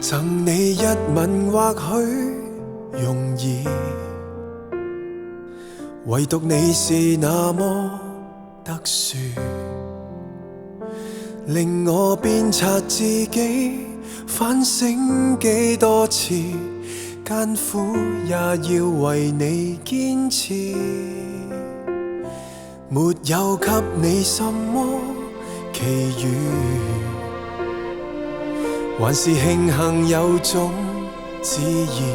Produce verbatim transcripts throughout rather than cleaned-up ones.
赠你一吻或許容易，唯獨你是那麼特殊，令我鞭策自己，反省幾多次，艱苦也要為你堅持。沒有給你什麼奇遇，還是慶幸有種自然。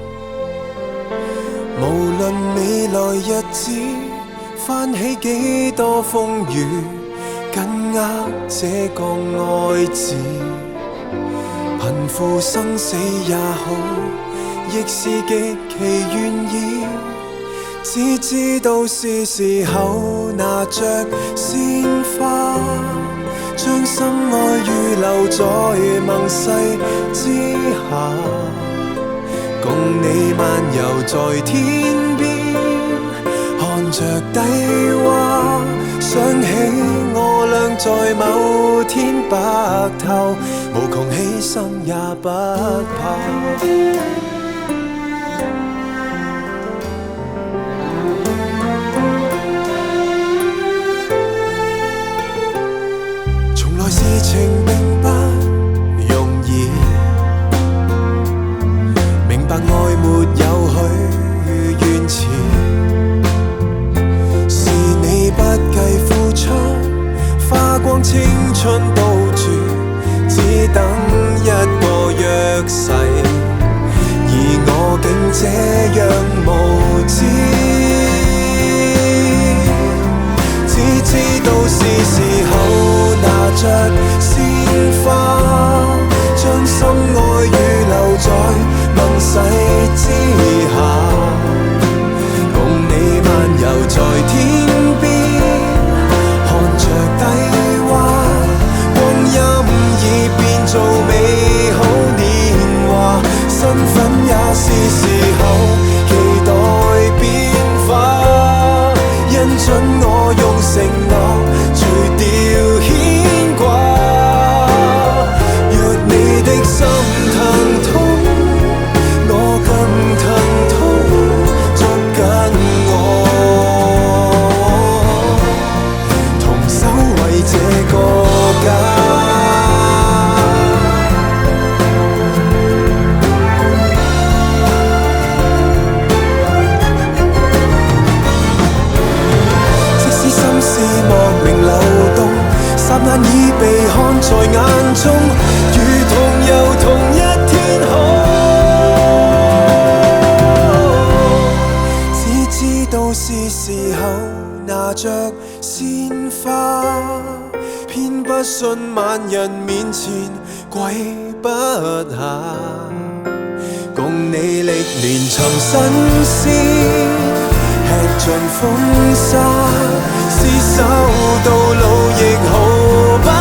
無論未來日子翻起幾多風雨，緊握這個愛字，貧富生死也好，亦是極其願意。只知道是時候拿着鮮花，將心愛預留在盟誓之下，共你漫遊在天邊，看着低洼，想起我倆在某天白頭，無窮犧牲也不怕。事情並不容易，明白愛沒有許願詞，是你不計付出，花光青春都住，只等一個約誓，而我竟這樣無知，只知道是時候拿着鮮花，將心愛預留在盟誓之下，共你漫遊在天邊，看着低洼，光陰已變做美好年華，身份也是時候期待變化，因準我用承諾除掉牽掛。若你的心疼痛，我更疼痛，捉緊我，同守衛這個家。霎眼已被看在眼中，如同遊同一天空。只知道是時候拿着鮮花，偏不信萬人面前跪不下，共你歷年尋新鮮，吃盡風沙，廝守到老亦毫不